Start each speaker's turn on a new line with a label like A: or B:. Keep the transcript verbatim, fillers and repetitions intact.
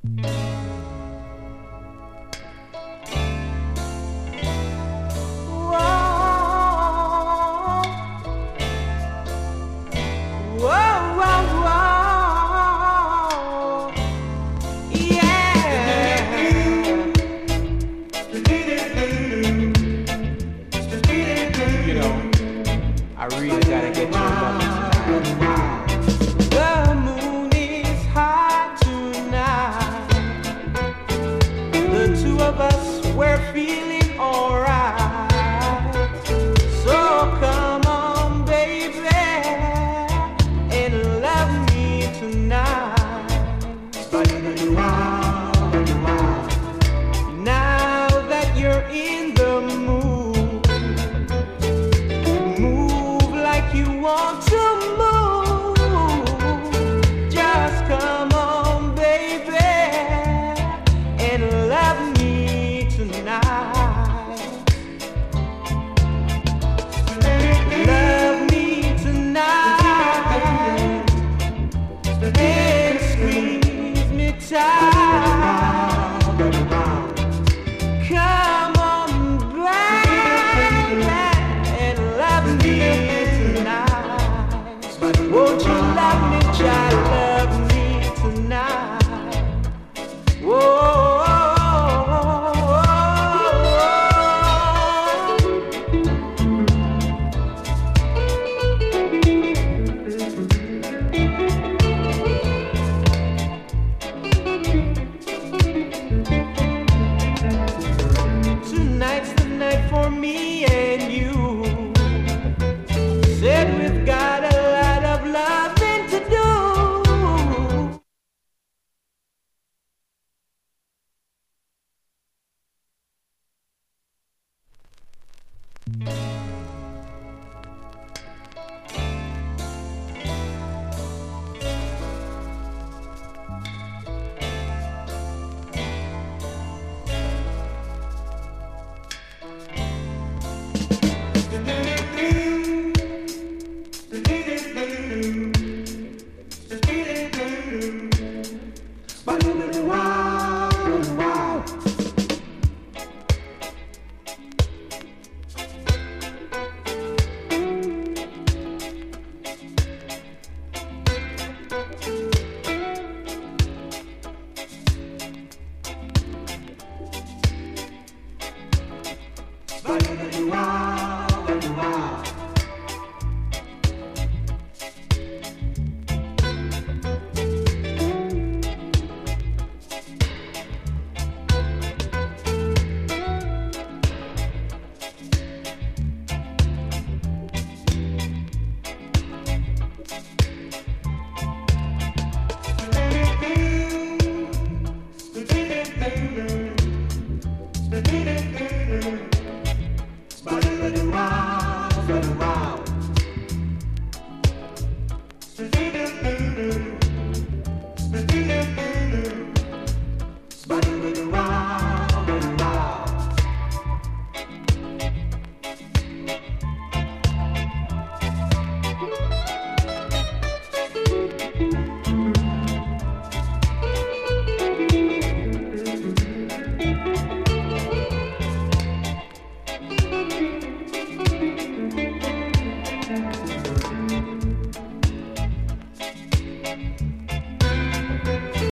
A: I really gotta get you loving tonight. The moon is high tonight. The two of us, we're feeling alright. So come on, baby, and love me tonight. Now that you're in the mood, you want to move, just come on, baby, and love me tonight. Love me tonight, and squeeze me tight. Come on, baby, and love me. Won't you love me, child, love me tonight? Whoa, tonight's the night for me and you. Said we've got a loving to do. Wow.